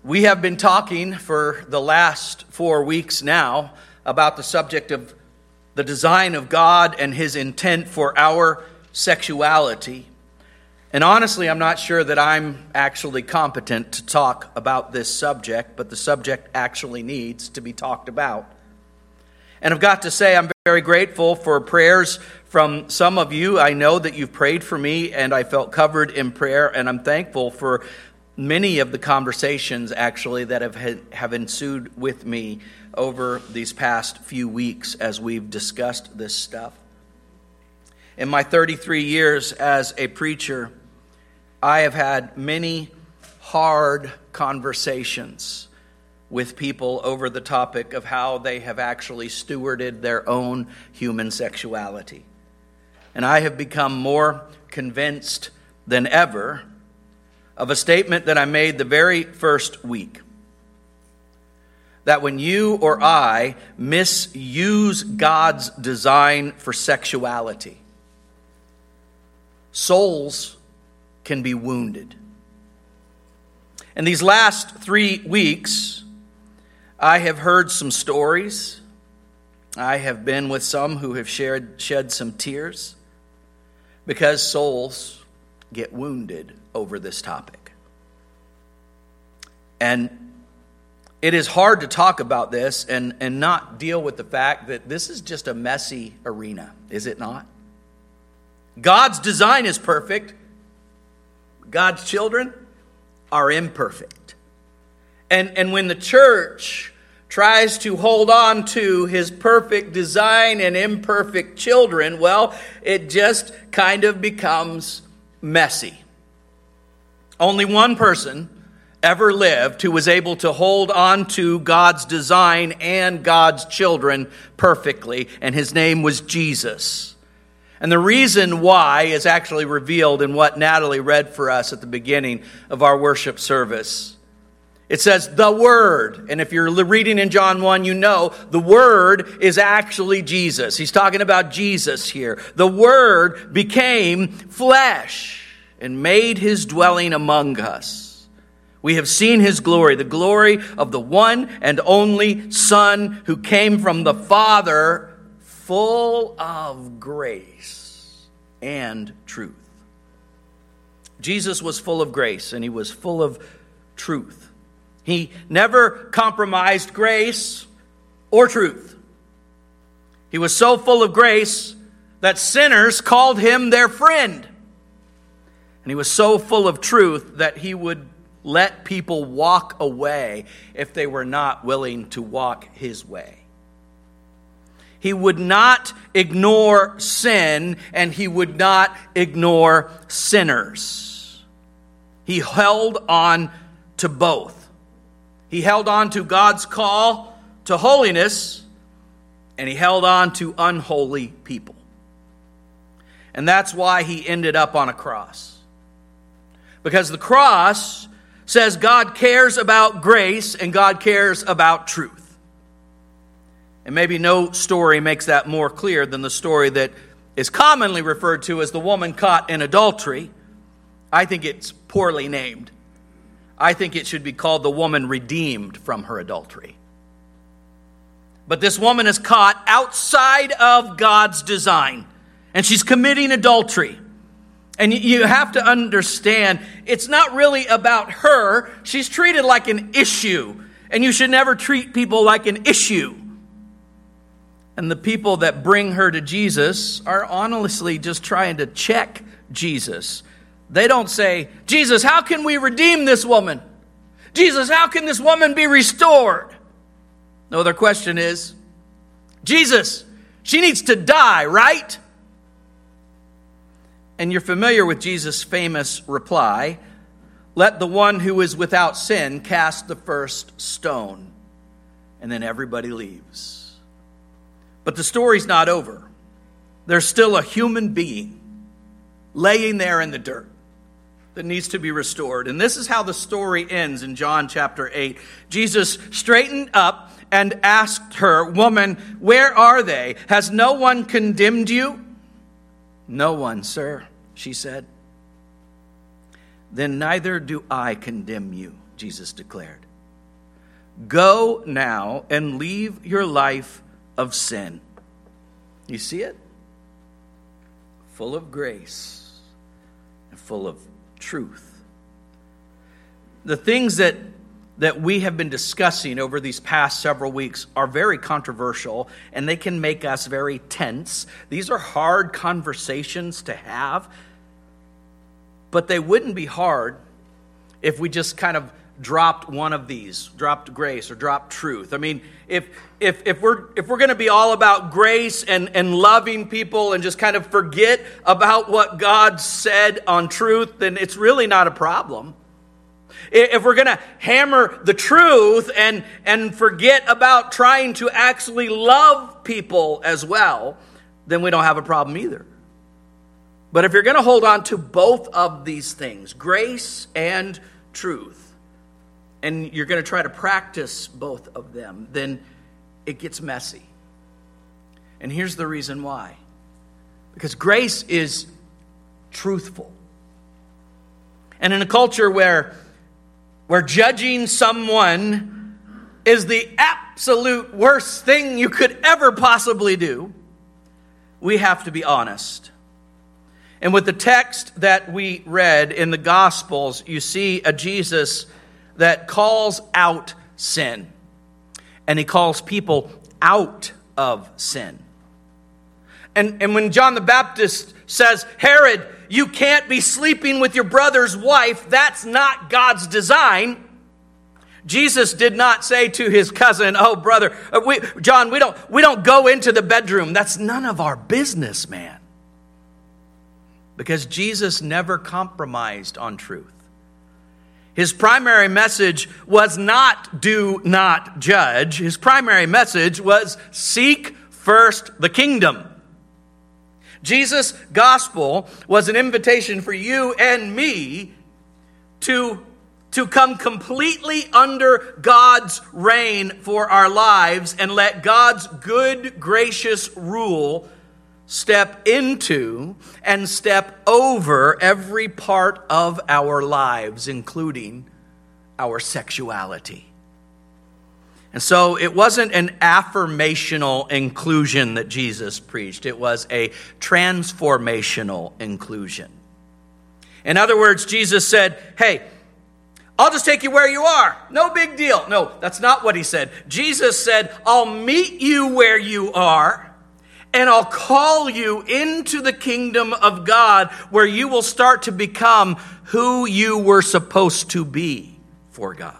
We have been talking for the last 4 weeks now about the subject of the design of God and His intent for our sexuality. And honestly, I'm not sure that I'm actually competent to talk about this subject, but the subject actually needs to be talked about. And I've got to say, I'm very grateful for prayers from some of you. I know that you've prayed for me, and I felt covered in prayer, and I'm thankful for many of the conversations, actually, that have ensued with me over these past few weeks as we've discussed this stuff. In my 33 years as a preacher, I have had many hard conversations with people over the topic of how they have actually stewarded their own human sexuality. And I have become more convinced than ever of a statement that I made the very first week. That when you or I misuse God's design for sexuality, souls can be wounded. In these last 3 weeks, I have heard some stories. I have been with some who have shed some tears because souls get wounded over this topic. And it is hard to talk about this and not deal with the fact that this is just a messy arena, is it not? God's design is perfect. God's children are imperfect. And when the church tries to hold on to His perfect design and imperfect children, well, it just kind of becomes messy. Only one person ever lived who was able to hold on to God's design and God's children perfectly, and His name was Jesus. And the reason why is actually revealed in what Natalie read for us at the beginning of our worship service. It says, the Word. And if you're reading in John 1, you know the Word is actually Jesus. He's talking about Jesus here. The Word became flesh and made His dwelling among us. We have seen His glory, the glory of the one and only Son who came from the Father, full of grace and truth. Jesus was full of grace and He was full of truth. He never compromised grace or truth. He was so full of grace that sinners called Him their friend. And He was so full of truth that He would let people walk away if they were not willing to walk His way. He would not ignore sin, and He would not ignore sinners. He held on to both. He held on to God's call to holiness, and He held on to unholy people. And that's why He ended up on a cross. Because the cross says God cares about grace and God cares about truth. And maybe no story makes that more clear than the story that is commonly referred to as the woman caught in adultery. I think it's poorly named. I think it should be called the woman redeemed from her adultery. But this woman is caught outside of God's design, and she's committing adultery. And you have to understand, it's not really about her. She's treated like an issue, and you should never treat people like an issue. And the people that bring her to Jesus are honestly just trying to check Jesus. They don't say, Jesus, how can we redeem this woman? Jesus, how can this woman be restored? No, their question is, Jesus, she needs to die, right? And you're familiar with Jesus' famous reply, let the one who is without sin cast the first stone. And then everybody leaves. But the story's not over. There's still a human being laying there in the dirt that needs to be restored. And this is how the story ends in John chapter 8. Jesus straightened up and asked her, woman, where are they? Has no one condemned you? No one, sir, she said. Then neither do I condemn you, Jesus declared. Go now and leave your life of sin. You see it? Full of grace and full of truth. The things that we have been discussing over these past several weeks are very controversial, and they can make us very tense. These are hard conversations to have, but they wouldn't be hard if we just kind of dropped one of these, dropped grace or dropped truth. I mean, if we're going to be all about grace and loving people and just kind of forget about what God said on truth, then it's really not a problem. If we're going to hammer the truth and forget about trying to actually love people as well, then we don't have a problem either. But if you're going to hold on to both of these things, grace and truth, and you're going to try to practice both of them, then it gets messy. And here's the reason why. Because grace is truthful. And in a culture where judging someone is the absolute worst thing you could ever possibly do, we have to be honest. And with the text that we read in the Gospels, you see a Jesus that calls out sin. And he calls people out of sin. And when John the Baptist says, Herod, you can't be sleeping with your brother's wife, that's not God's design. Jesus did not say to his cousin, oh, brother, John, we don't go into the bedroom. That's none of our business, man. Because Jesus never compromised on truth. His primary message was not do not judge. His primary message was seek first the kingdom. Jesus' gospel was an invitation for you and me to come completely under God's reign for our lives and let God's good, gracious rule step into and step over every part of our lives, including our sexuality. And so it wasn't an affirmational inclusion that Jesus preached. It was a transformational inclusion. In other words, Jesus said, hey, I'll just take you where you are. No big deal. No, that's not what he said. Jesus said, I'll meet you where you are, and I'll call you into the kingdom of God, where you will start to become who you were supposed to be for God.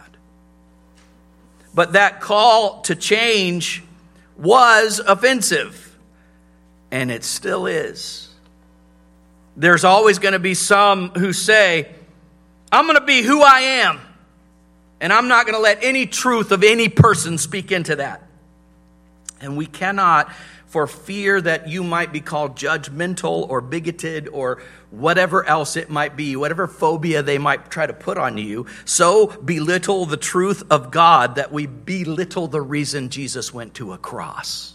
But that call to change was offensive, and it still is. There's always going to be some who say, I'm going to be who I am, and I'm not going to let any truth of any person speak into that. And we cannot, for fear that you might be called judgmental or bigoted or whatever else it might be, whatever phobia they might try to put on you, so belittle the truth of God that we belittle the reason Jesus went to a cross.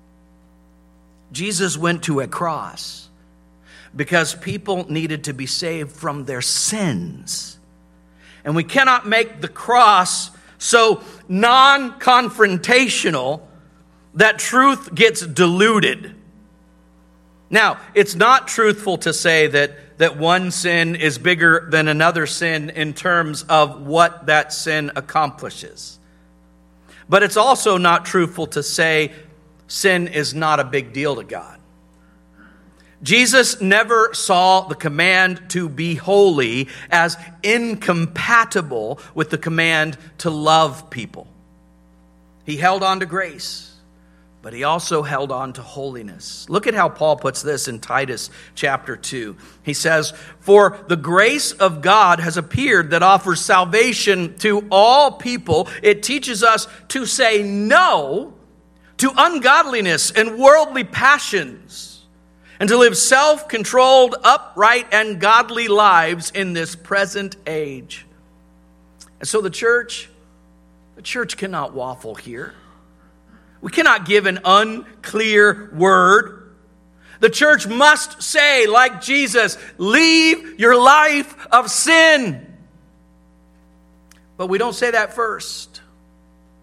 Jesus went to a cross because people needed to be saved from their sins. And we cannot make the cross so non-confrontational that truth gets diluted. Now, it's not truthful to say that one sin is bigger than another sin in terms of what that sin accomplishes. But it's also not truthful to say sin is not a big deal to God. Jesus never saw the command to be holy as incompatible with the command to love people. He held on to grace, but he also held on to holiness. Look at how Paul puts this in Titus chapter 2. He says, for the grace of God has appeared that offers salvation to all people. It teaches us to say no to ungodliness and worldly passions, and to live self-controlled, upright, and godly lives in this present age. And so the church cannot waffle here. We cannot give an unclear word. The church must say, like Jesus, leave your life of sin. But we don't say that first.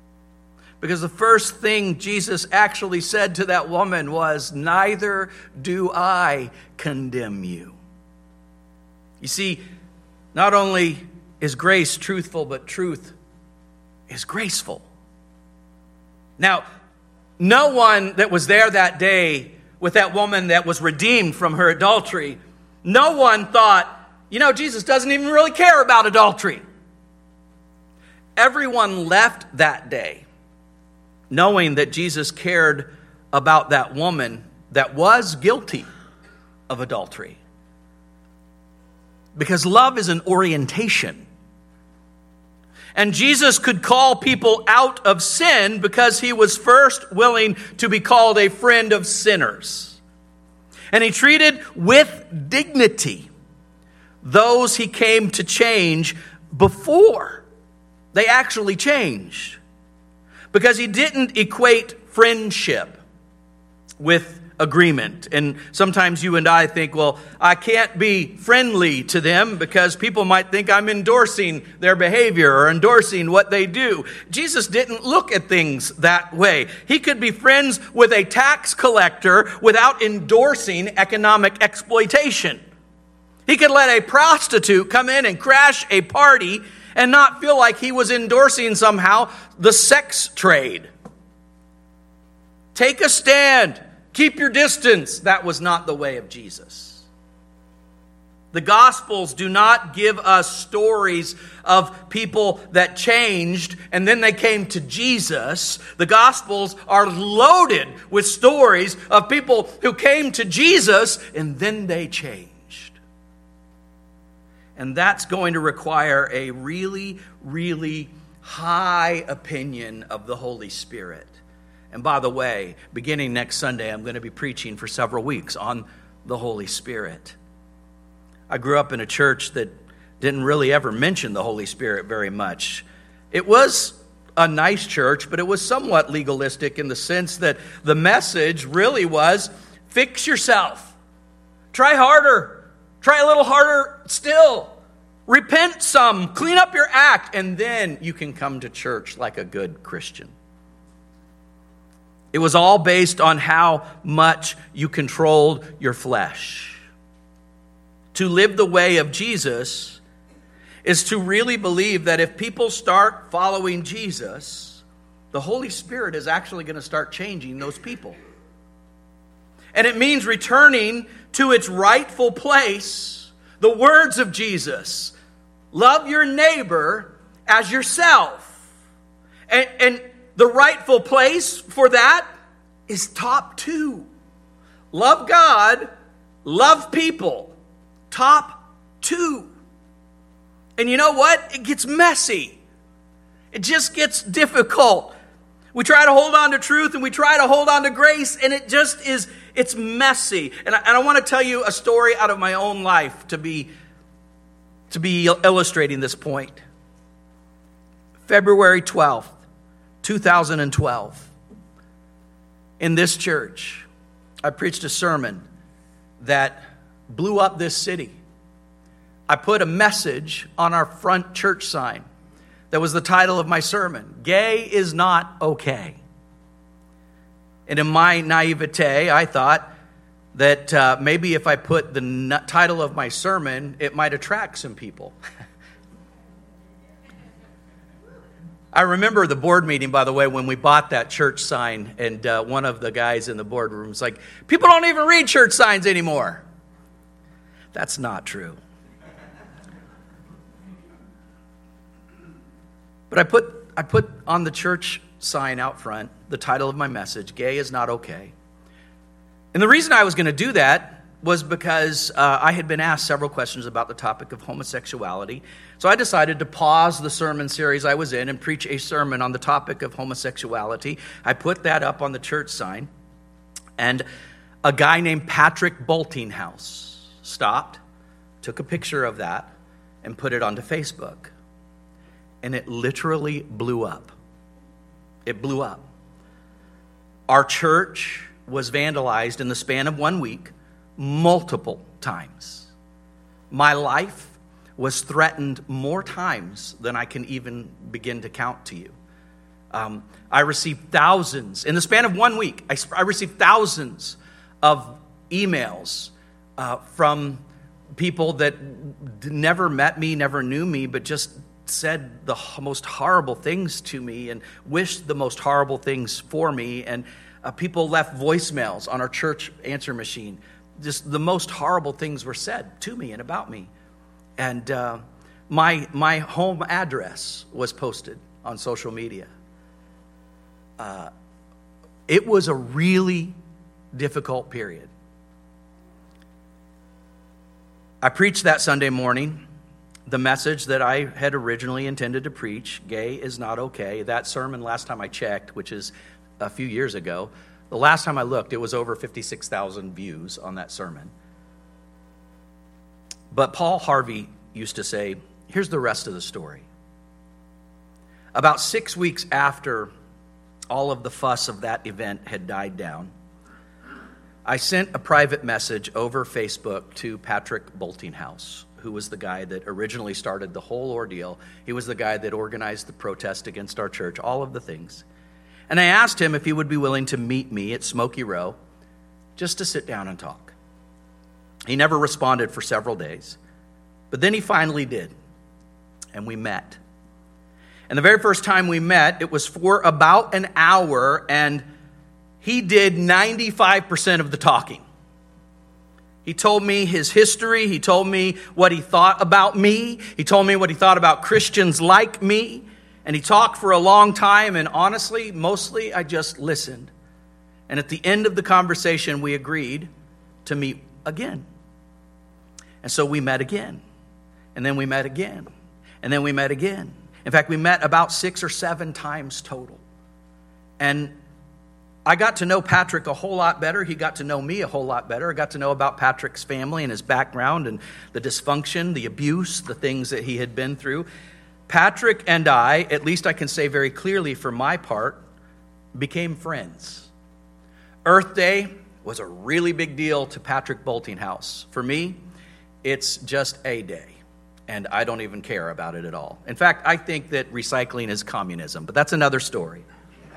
Because the first thing Jesus actually said to that woman was, "Neither do I condemn you." You see, not only is grace truthful, but truth is graceful. Now, no one that was there that day with that woman that was redeemed from her adultery, no one thought, Jesus doesn't even really care about adultery. Everyone left that day knowing that Jesus cared about that woman that was guilty of adultery. Because love is an orientation. And Jesus could call people out of sin because he was first willing to be called a friend of sinners. And he treated with dignity those he came to change before they actually changed. Because he didn't equate friendship with agreement. And sometimes you and I think, well, I can't be friendly to them because people might think I'm endorsing their behavior or endorsing what they do. Jesus didn't look at things that way. He could be friends with a tax collector without endorsing economic exploitation. He could let a prostitute come in and crash a party and not feel like he was endorsing somehow the sex trade. Take a stand. Keep your distance. That was not the way of Jesus. The Gospels do not give us stories of people that changed and then they came to Jesus. The Gospels are loaded with stories of people who came to Jesus and then they changed. And that's going to require a really, really high opinion of the Holy Spirit. And by the way, beginning next Sunday, I'm going to be preaching for several weeks on the Holy Spirit. I grew up in a church that didn't really ever mention the Holy Spirit very much. It was a nice church, but it was somewhat legalistic in the sense that the message really was, fix yourself. Try harder. Try a little harder still. Repent some. Clean up your act. And then you can come to church like a good Christian. It was all based on how much you controlled your flesh. To live the way of Jesus is to really believe that if people start following Jesus, the Holy Spirit is actually going to start changing those people. And it means returning to its rightful place, the words of Jesus. Love your neighbor as yourself. And the rightful place for that is top 2. Love God, love people. Top 2. And you know what? It gets messy. It just gets difficult. We try to hold on to truth and we try to hold on to grace, and it just is, it's messy. And I want to tell you a story out of my own life to be illustrating this point. February 12th, 2012. In this church, I preached a sermon that blew up this city. I put a message on our front church sign that was the title of my sermon, "Gay is not okay." And in my naivete, I thought that maybe if I put the title of my sermon, it might attract some people. I remember the board meeting, by the way, when we bought that church sign, and one of the guys in the boardroom was like, "People don't even read church signs anymore." That's not true. But I put on the church sign out front the title of my message, "Gay is not okay." And the reason I was going to do that was because I had been asked several questions about the topic of homosexuality. So I decided to pause the sermon series I was in and preach a sermon on the topic of homosexuality. I put that up on the church sign, and a guy named Patrick Boltinghouse stopped, took a picture of that, and put it onto Facebook. And it literally blew up. It blew up. Our church was vandalized in the span of 1 week multiple times. My life was threatened more times than I can even begin to count to you. I received thousands, in the span of 1 week, I received thousands of emails from people that never met me, never knew me, but just said the most horrible things to me and wished the most horrible things for me. And people left voicemails on our church answer machine. Just the most horrible things were said to me and about me. And my home address was posted on social media. It was a really difficult period. I preached that Sunday morning the message that I had originally intended to preach, Gay is Not Okay. That sermon, last time I checked, which is a few years ago, the last time I looked, it was over 56,000 views on that sermon. But Paul Harvey used to say, here's the rest of the story. About 6 weeks after all of the fuss of that event had died down, I sent a private message over Facebook to Patrick Boltinghouse, who was the guy that originally started the whole ordeal. He was the guy that organized the protest against our church, all of the things. And I asked him if he would be willing to meet me at Smoky Row just to sit down and talk. He never responded for several days, but then he finally did, and we met. And the very first time we met, it was for about an hour, and he did 95% of the talking. He told me his history. He told me what he thought about me. He told me what he thought about Christians like me. And he talked for a long time, and honestly, mostly I just listened. And at the end of the conversation, we agreed to meet again. And so we met again. And then we met again. And then we met again. In fact, we met about 6 or 7 times total. And I got to know Patrick a whole lot better. He got to know me a whole lot better. I got to know about Patrick's family and his background and the dysfunction, the abuse, the things that he had been through. Patrick and I, at least I can say very clearly for my part, became friends. Earth Day was a really big deal to Patrick Boltinghouse. For me, it's just a day, and I don't even care about it at all. In fact, I think that recycling is communism, but that's another story.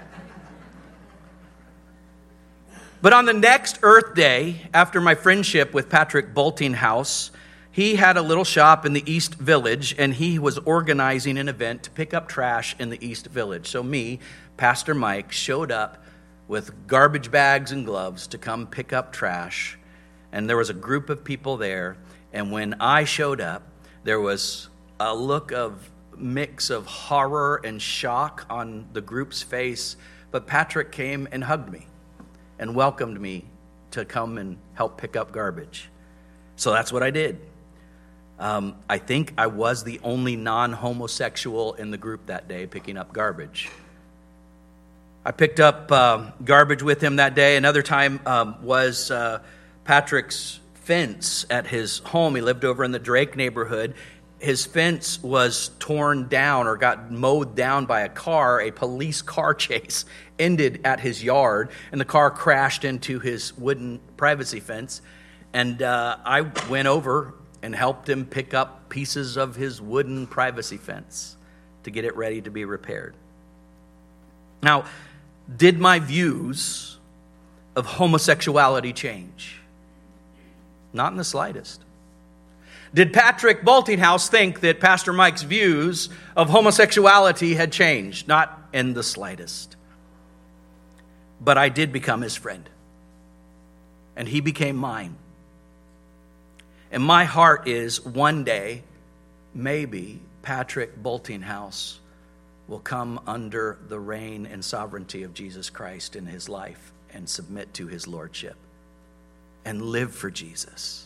But on the next Earth Day, after my friendship with Patrick Boltinghouse, he had a little shop in the East Village, and he was organizing an event to pick up trash in the East Village. So me, Pastor Mike, showed up with garbage bags and gloves to come pick up trash. And there was a group of people there. And when I showed up, there was a look of mix of horror and shock on the group's face. But Patrick came and hugged me and welcomed me to come and help pick up garbage. So that's what I did. I think I was the only non-homosexual in the group that day picking up garbage. I picked up garbage with him that day. Another time was Patrick's fence at his home. He lived over in the Drake neighborhood. His fence was torn down or got mowed down by a car. A police car chase ended at his yard, and the car crashed into his wooden privacy fence. And I went over and helped him pick up pieces of his wooden privacy fence to get it ready to be repaired. Now, did my views of homosexuality change? Not in the slightest. Did Patrick Boltinghouse think that Pastor Mike's views of homosexuality had changed? Not in the slightest. But I did become his friend. And he became mine. And my heart is one day, maybe Patrick Boltinghouse will come under the reign and sovereignty of Jesus Christ in his life and submit to his lordship and live for Jesus.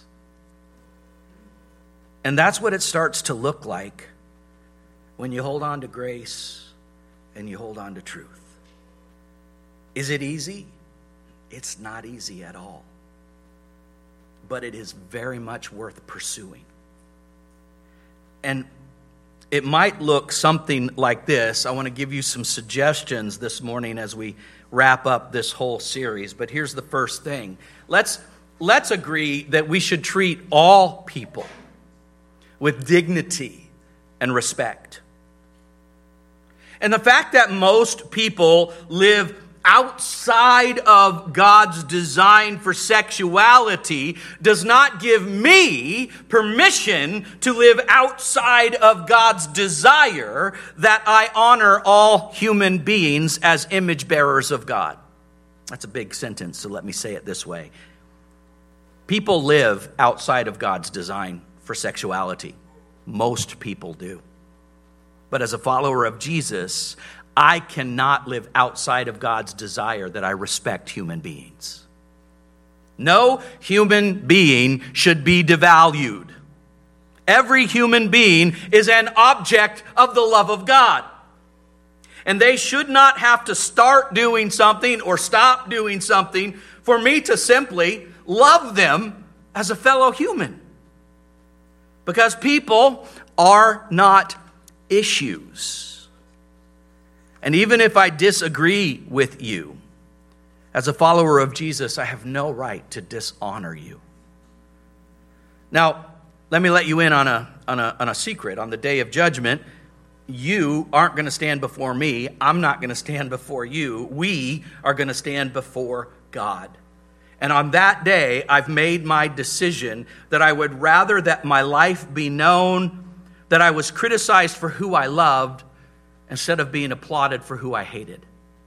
And that's what it starts to look like when you hold on to grace and you hold on to truth. Is it easy? It's not easy at all. But it is very much worth pursuing. And it might look something like this. I want to give you some suggestions this morning as we wrap up this whole series. But here's the first thing. Let's agree that we should treat all people with dignity and respect. And the fact that most people live outside of God's design for sexuality does not give me permission to live outside of God's desire that I honor all human beings as image bearers of God. That's a big sentence, so let me say it this way. People live outside of God's design for sexuality. Most people do. But as a follower of Jesus, I cannot live outside of God's desire that I respect human beings. No human being should be devalued. Every human being is an object of the love of God. And they should not have to start doing something or stop doing something for me to simply love them as a fellow human. Because people are not issues. And even if I disagree with you, as a follower of Jesus, I have no right to dishonor you. Now, let me let you in on a secret. On the day of judgment, you aren't going to stand before me. I'm not going to stand before you. We are going to stand before God. And on that day, I've made my decision that I would rather that my life be known, that I was criticized for who I loved, instead of being applauded for who I hated.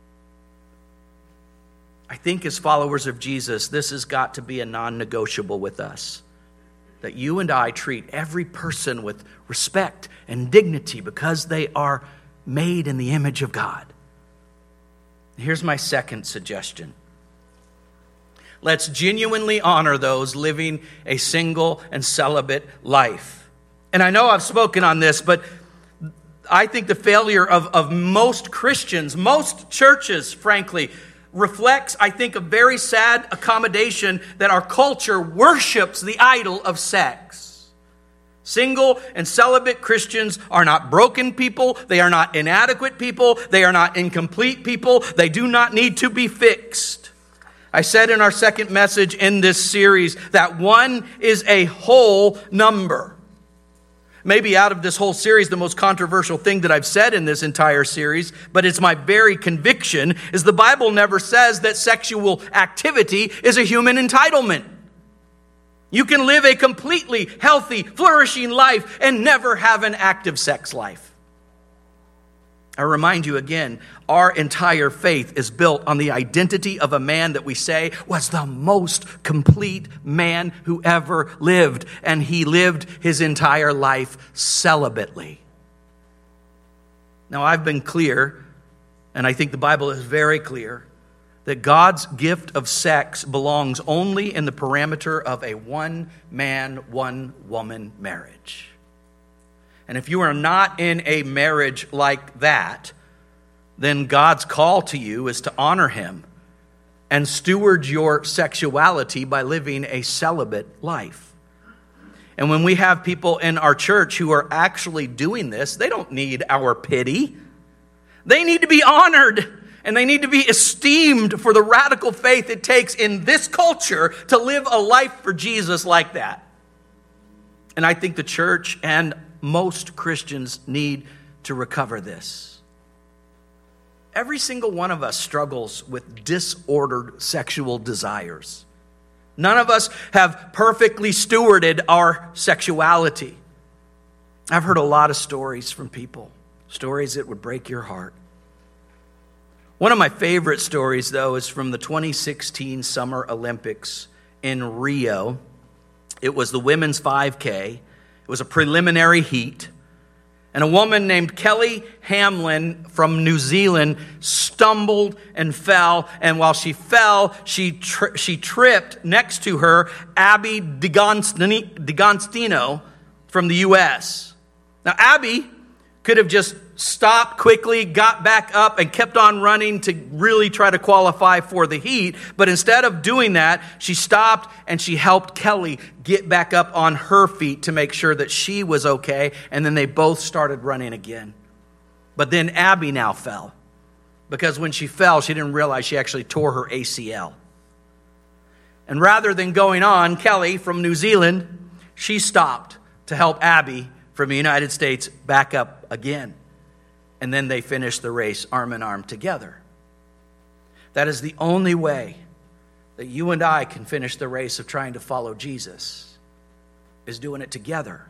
I think as followers of Jesus, this has got to be a non-negotiable with us. That you and I treat every person with respect and dignity because they are made in the image of God. Here's my second suggestion. Let's genuinely honor those living a single and celibate life. And I know I've spoken on this, but I think the failure of most Christians, most churches, frankly, reflects, I think, a very sad accommodation that our culture worships the idol of sex. Single and celibate Christians are not broken people. They are not inadequate people. They are not incomplete people. They do not need to be fixed. I said in our second message in this series that one is a whole number. Maybe out of this whole series, the most controversial thing that I've said in this entire series, but it's my very conviction, is the Bible never says that sexual activity is a human entitlement. You can live a completely healthy, flourishing life and never have an active sex life. I remind you again, our entire faith is built on the identity of a man that we say was the most complete man who ever lived. And he lived his entire life celibately. Now, I've been clear, and I think the Bible is very clear, that God's gift of sex belongs only in the parameter of a one-man, one-woman marriage. And if you are not in a marriage like that, then God's call to you is to honor him and steward your sexuality by living a celibate life. And when we have people in our church who are actually doing this, they don't need our pity. They need to be honored and they need to be esteemed for the radical faith it takes in this culture to live a life for Jesus like that. And I think the church and most Christians need to recover this. Every single one of us struggles with disordered sexual desires. None of us have perfectly stewarded our sexuality. I've heard a lot of stories from people, stories that would break your heart. One of my favorite stories, though, is from the 2016 Summer Olympics in Rio. It was the women's 5K. It was a preliminary heat. And a woman named Kelly Hamlin from New Zealand stumbled and fell. And while she fell, she tripped next to her Abby D'Agostino from the U.S. Now, Abby could have just stopped quickly, got back up, and kept on running to really try to qualify for the heat. But instead of doing that, she stopped and she helped Kelly get back up on her feet to make sure that she was okay. And then they both started running again. But then Abby now fell. Because when she fell, she didn't realize she actually tore her ACL. And rather than going on, Kelly from New Zealand, she stopped to help Abby from the United States back up again. and then they finish the race arm in arm together. That is the only way that you and I can finish the race of trying to follow Jesus, is doing it together.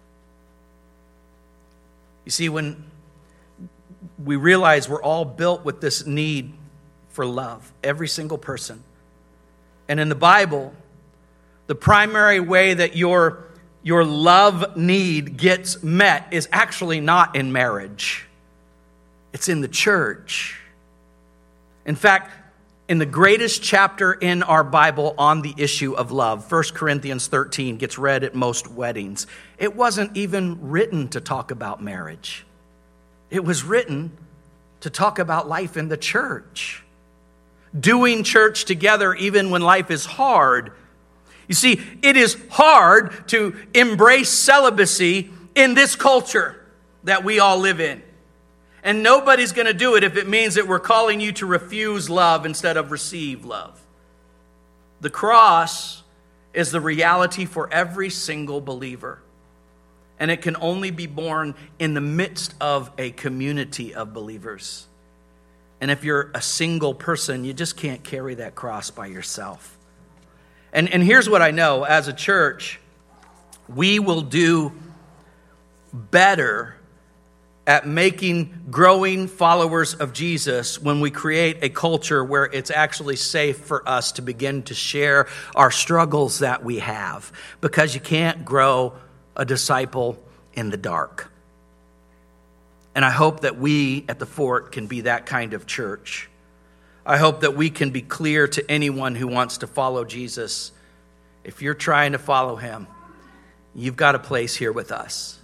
You see, when we realize we're all built with this need for love, every single person. And in the Bible, the primary way that your love need gets met is actually not in marriage. It's in the church. In fact, in the greatest chapter in our Bible on the issue of love, 1 Corinthians 13 gets read at most weddings. It wasn't even written to talk about marriage. It was written to talk about life in the church. Doing church together even when life is hard. You see, it is hard to embrace celibacy in this culture that we all live in. And nobody's going to do it if it means that we're calling you to refuse love instead of receive love. The cross is the reality for every single believer. And it can only be born in the midst of a community of believers. And if you're a single person, you just can't carry that cross by yourself. And here's what I know. As a church, we will do better at making growing followers of Jesus when we create a culture where it's actually safe for us to begin to share our struggles that we have. Because you can't grow a disciple in the dark. And I hope that we at the Fort can be that kind of church. I hope that we can be clear to anyone who wants to follow Jesus. If you're trying to follow him, you've got a place here with us.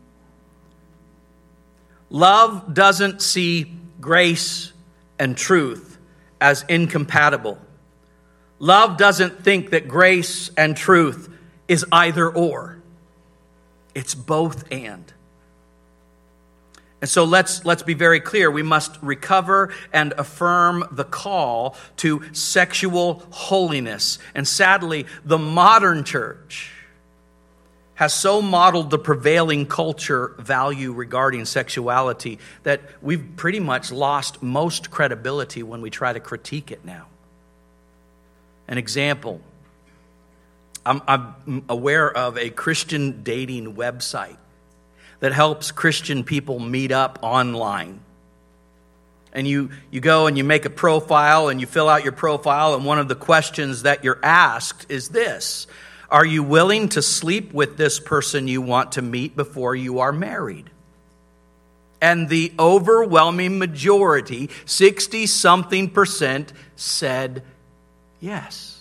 Love doesn't see grace and truth as incompatible. Love doesn't think that grace and truth is either or. It's both and. And so let's be very clear. We must recover and affirm the call to sexual holiness. And sadly, the modern church has so modeled the prevailing culture value regarding sexuality that we've pretty much lost most credibility when we try to critique it now. An example, I'm aware of a Christian dating website that helps Christian people meet up online. And you go and you make a profile and you fill out your profile, and one of the questions that you're asked is this: are you willing to sleep with this person you want to meet before you are married? And the overwhelming majority, 60-something%, said yes.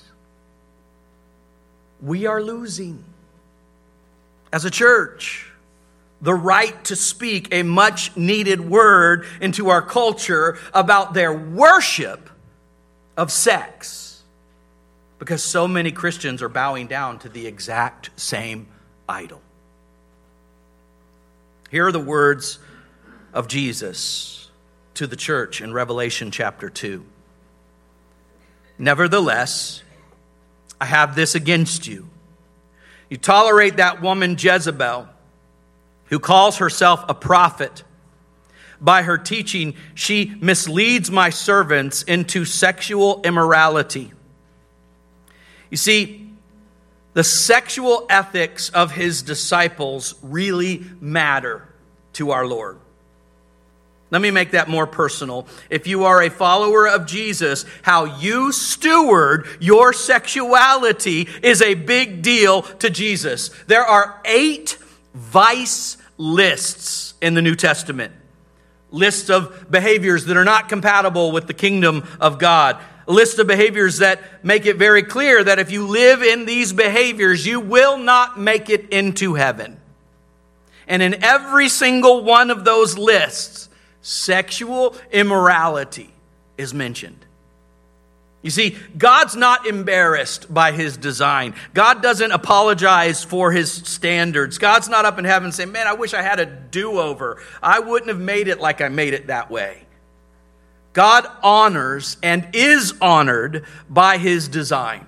We are losing, as a church, the right to speak a much-needed word into our culture about their worship of sex. Because so many Christians are bowing down to the exact same idol. Here are the words of Jesus to the church in Revelation chapter 2. Nevertheless, I have this against you. You tolerate that woman Jezebel, who calls herself a prophet. By her teaching, she misleads my servants into sexual immorality. You see, the sexual ethics of his disciples really matter to our Lord. Let me make that more personal. If you are a follower of Jesus, how you steward your sexuality is a big deal to Jesus. There are 8 vice lists in the New Testament. Lists of behaviors that are not compatible with the kingdom of God. A list of behaviors that make it very clear that if you live in these behaviors, you will not make it into heaven. And in every single one of those lists, sexual immorality is mentioned. You see, God's not embarrassed by his design. God doesn't apologize for his standards. God's not up in heaven saying, man, I wish I had a do-over. I wouldn't have made it like I made it that way. God honors and is honored by his design.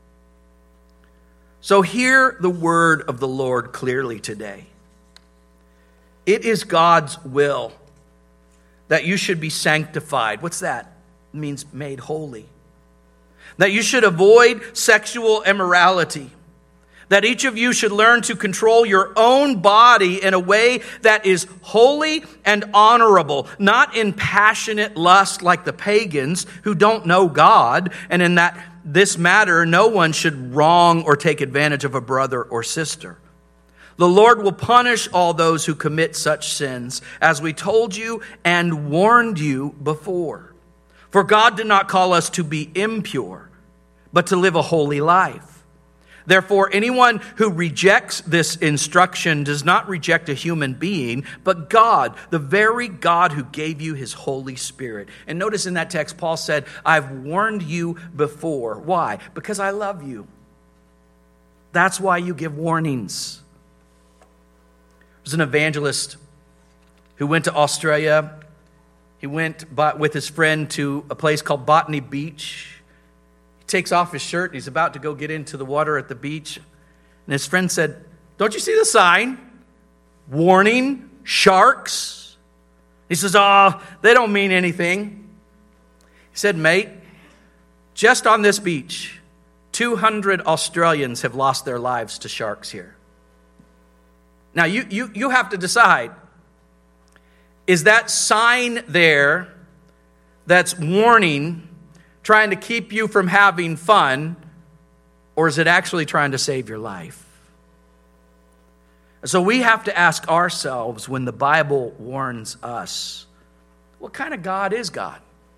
So hear the word of the Lord clearly today. It is God's will that you should be sanctified. What's that? It means made holy. That you should avoid sexual immorality. That each of you should learn to control your own body in a way that is holy and honorable, not in passionate lust like the pagans who don't know God, and in that this matter no one should wrong or take advantage of a brother or sister. The Lord will punish all those who commit such sins, as we told you and warned you before. For God did not call us to be impure, but to live a holy life. Therefore, anyone who rejects this instruction does not reject a human being, but God, the very God who gave you his Holy Spirit. And notice in that text, Paul said, I've warned you before. Why? Because I love you. That's why you give warnings. There's an evangelist who went to Australia. He went with his friend to a place called Botany Beach. Takes off his shirt and he's about to go get into the water at the beach. And his friend said, don't you see the sign? Warning, sharks. He says, oh, they don't mean anything. He said, mate, just on this beach, 200 Australians have lost their lives to sharks here. Now you have to decide, is that sign there that's warning, trying to keep you from having fun, or is it actually trying to save your life? So we have to ask ourselves when the Bible warns us, what kind of God is God?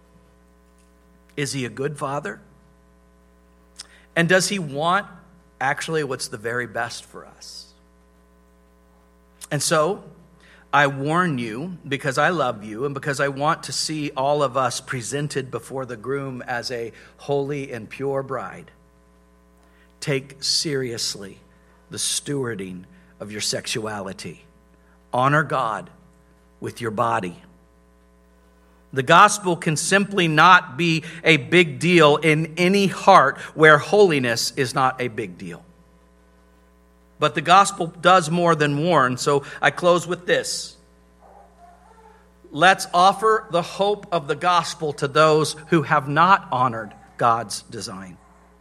Is he a good father? And does he want actually what's the very best for us? And so I warn you because I love you and because I want to see all of us presented before the groom as a holy and pure bride. Take seriously the stewarding of your sexuality. Honor God with your body. The gospel can simply not be a big deal in any heart where holiness is not a big deal. But the gospel does more than warn, so I close with this. Let's offer the hope of the gospel to those who have not honored God's design.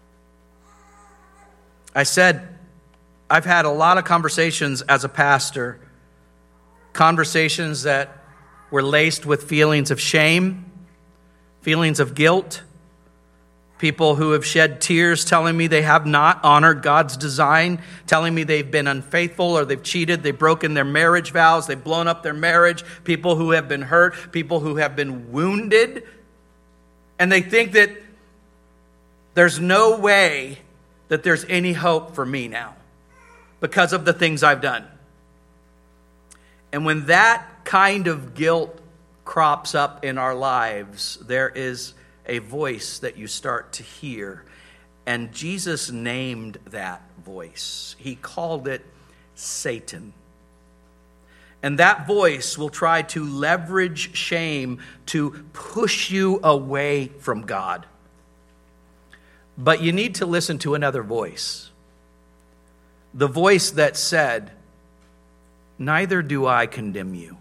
I said, I've had a lot of conversations as a pastor, conversations that were laced with feelings of shame, feelings of guilt, people who have shed tears telling me they have not honored God's design, telling me they've been unfaithful or they've cheated, they've broken their marriage vows, they've blown up their marriage, people who have been hurt, people who have been wounded, and they think that there's no way that there's any hope for me now because of the things I've done. And when that kind of guilt crops up in our lives, there is a voice that you start to hear. And Jesus named that voice. He called it Satan. And that voice will try to leverage shame to push you away from God. But you need to listen to another voice. The voice that said, "Neither do I condemn you."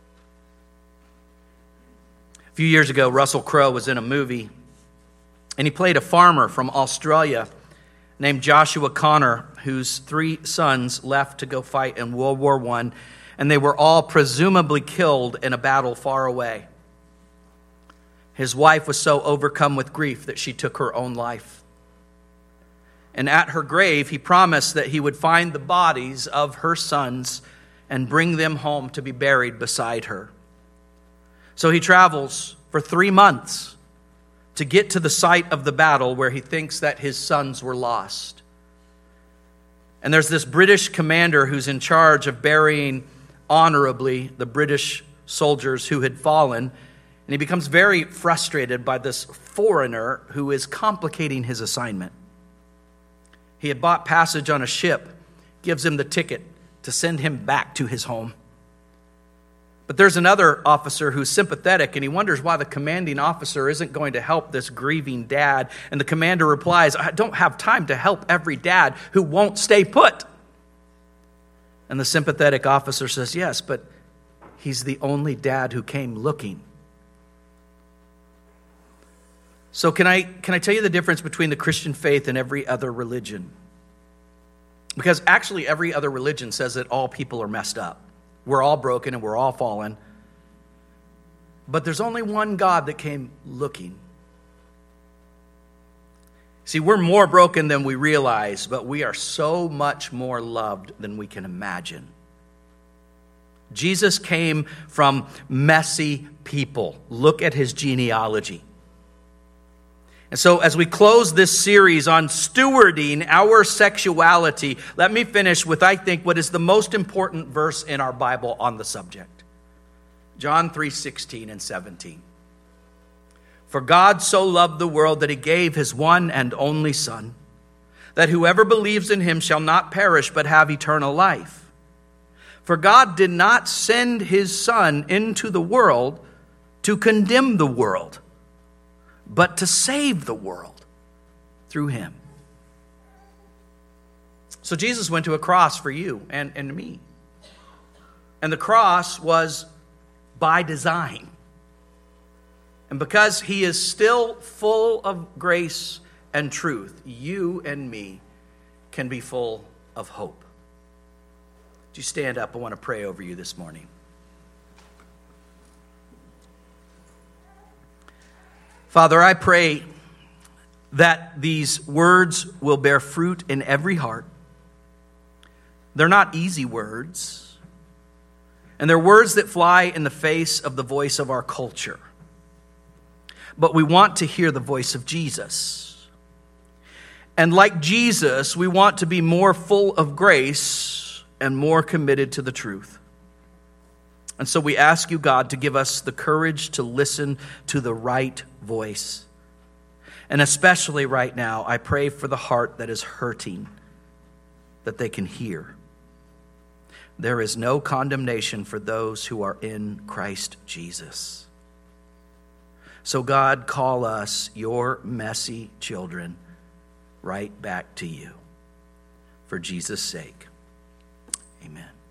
A few years ago, Russell Crowe was in a movie, and he played a farmer from Australia named Joshua Connor, whose 3 sons left to go fight in World War I, and they were all presumably killed in a battle far away. His wife was so overcome with grief that she took her own life. And at her grave, he promised that he would find the bodies of her sons and bring them home to be buried beside her. So he travels for 3 months to get to the site of the battle where he thinks that his sons were lost. And there's this British commander who's in charge of burying honorably the British soldiers who had fallen. And he becomes very frustrated by this foreigner who is complicating his assignment. He had bought passage on a ship, gives him the ticket to send him back to his home. But there's another officer who's sympathetic, and he wonders why the commanding officer isn't going to help this grieving dad. And the commander replies, "I don't have time to help every dad who won't stay put." And the sympathetic officer says, "Yes, but he's the only dad who came looking So can I tell you the difference between the Christian faith and every other religion? Because actually every other religion says that all people are messed up. We're all broken and we're all fallen. But there's only one God that came looking. See, we're more broken than we realize, but we are so much more loved than we can imagine. Jesus came from messy people. Look at his genealogy. And so as we close this series on stewarding our sexuality, let me finish with, I think, what is the most important verse in our Bible on the subject. John 3:16 and 17. For God so loved the world that he gave his one and only Son, that whoever believes in him shall not perish but have eternal life. For God did not send his Son into the world to condemn the world, but to save the world through him. So Jesus went to a cross for you and me. And the cross was by design. And because he is still full of grace and truth, you and me can be full of hope. Would you stand up? I want to pray over you this morning. Father, I pray that these words will bear fruit in every heart. They're not easy words, and they're words that fly in the face of the voice of our culture. But we want to hear the voice of Jesus. And like Jesus, we want to be more full of grace and more committed to the truth. And so we ask you, God, to give us the courage to listen to the right voice. And especially right now, I pray for the heart that is hurting, that they can hear. There is no condemnation for those who are in Christ Jesus. So God, call us, your messy children, right back to you. For Jesus' sake, amen.